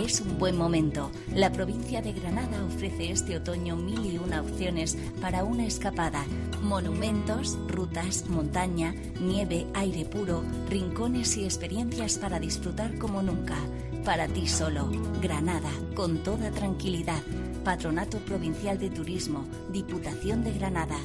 Es un buen momento. La provincia de Granada ofrece este otoño 1001 opciones para una escapada. Monumentos, rutas, montaña, nieve, aire puro, rincones y experiencias para disfrutar como nunca. Para ti solo. Granada, con toda tranquilidad. Patronato Provincial de Turismo, Diputación de Granada.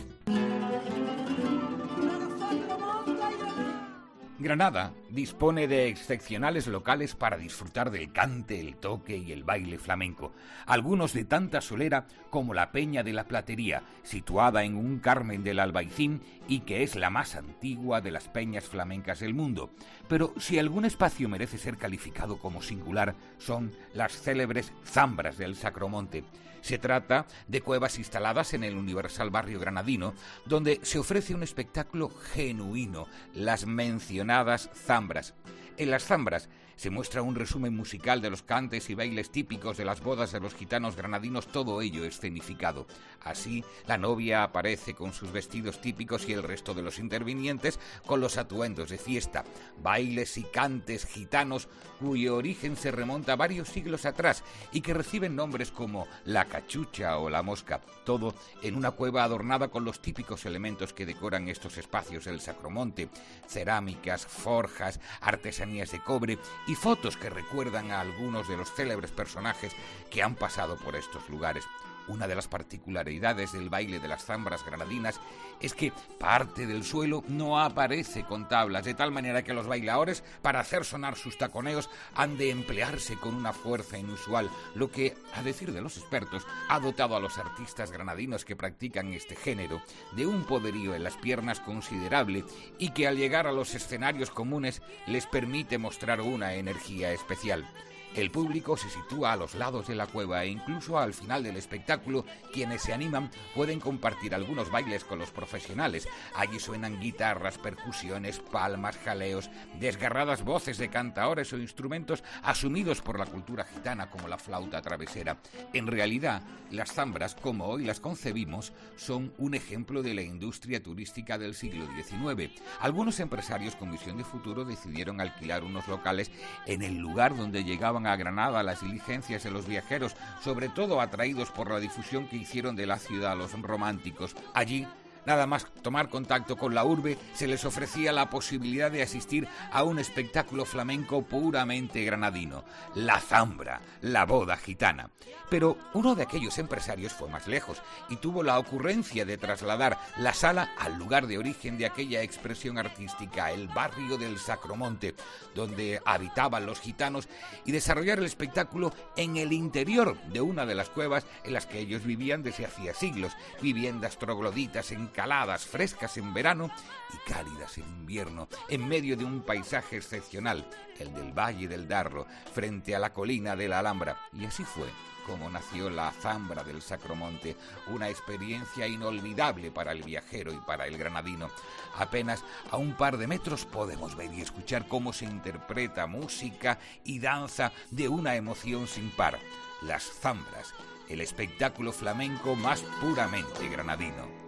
Granada dispone de excepcionales locales para disfrutar del cante, el toque y el baile flamenco, algunos de tanta solera como la Peña de la Platería, situada en un Carmen del Albaicín y que es la más antigua de las peñas flamencas del mundo. Pero si algún espacio merece ser calificado como singular, son las célebres Zambras del Sacromonte. Se trata de cuevas instaladas en el universal barrio granadino, donde se ofrece un espectáculo genuino, las mencionadas zambras. En las zambras se muestra un resumen musical de los cantes y bailes típicos de las bodas de los gitanos granadinos, todo ello escenificado. Así, la novia aparece con sus vestidos típicos y el resto de los intervinientes con los atuendos de fiesta. Bailes y cantes gitanos cuyo origen se remonta a varios siglos atrás y que reciben nombres como la cachucha o la mosca, todo en una cueva adornada con los típicos elementos que decoran estos espacios del Sacromonte: cerámicas, forjas, artesanías de cobre y fotos que recuerdan a algunos de los célebres personajes que han pasado por estos lugares. Una de las particularidades del baile de las zambras granadinas es que parte del suelo no aparece con tablas, de tal manera que los bailadores, para hacer sonar sus taconeos, han de emplearse con una fuerza inusual, lo que, a decir de los expertos, ha dotado a los artistas granadinos que practican este género de un poderío en las piernas considerable y que al llegar a los escenarios comunes les permite mostrar una energía especial. El público se sitúa a los lados de la cueva e incluso al final del espectáculo quienes se animan pueden compartir algunos bailes con los profesionales. Allí suenan guitarras, percusiones, palmas, jaleos, desgarradas voces de cantaores o instrumentos asumidos por la cultura gitana como la flauta travesera. En realidad, las zambras, como hoy las concebimos, son un ejemplo de la industria turística del siglo XIX. Algunos empresarios con visión de futuro decidieron alquilar unos locales en el lugar donde llegaban a Granada las diligencias de los viajeros, sobre todo atraídos por la difusión que hicieron de la ciudad los románticos. Allí, nada más tomar contacto con la urbe, se les ofrecía la posibilidad de asistir a un espectáculo flamenco puramente granadino, la zambra, la boda gitana. Pero uno de aquellos empresarios fue más lejos y tuvo la ocurrencia de trasladar la sala al lugar de origen de aquella expresión artística, el barrio del Sacromonte, donde habitaban los gitanos, y desarrollar el espectáculo en el interior de una de las cuevas en las que ellos vivían desde hacía siglos, viviendas trogloditas encaladas, frescas en verano y cálidas en invierno, en medio de un paisaje excepcional, el del Valle del Darro, frente a la colina de la Alhambra. Y así fue como nació la Zambra del Sacromonte, una experiencia inolvidable para el viajero y para el granadino. Apenas a un par de metros podemos ver y escuchar cómo se interpreta música y danza de una emoción sin par. Las Zambras, el espectáculo flamenco más puramente granadino.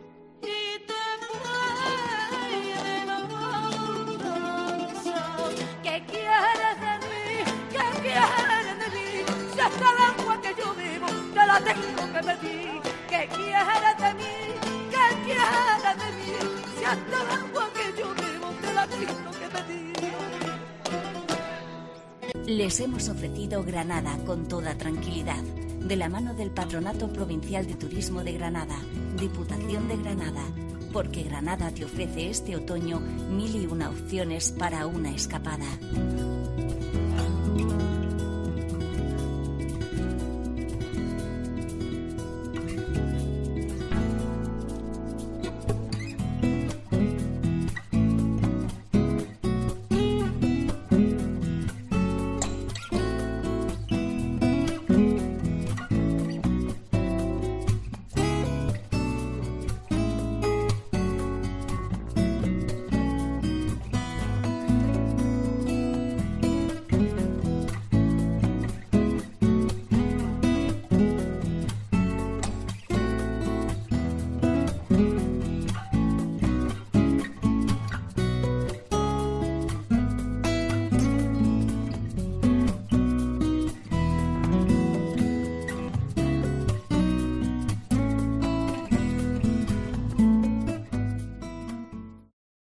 ¿Qué quieres de mí? ¿Qué quieres de mí? Si hasta el agua que yo vivo te la tengo que pedir. ¿Qué quieres de mí? ¿Qué quieres de mí? Si hasta el agua que yo vivo te la tengo que pedir. Les hemos ofrecido Granada con toda tranquilidad, de la mano del Patronato Provincial de Turismo de Granada, Diputación de Granada, porque Granada te ofrece este otoño 1001 opciones para una escapada.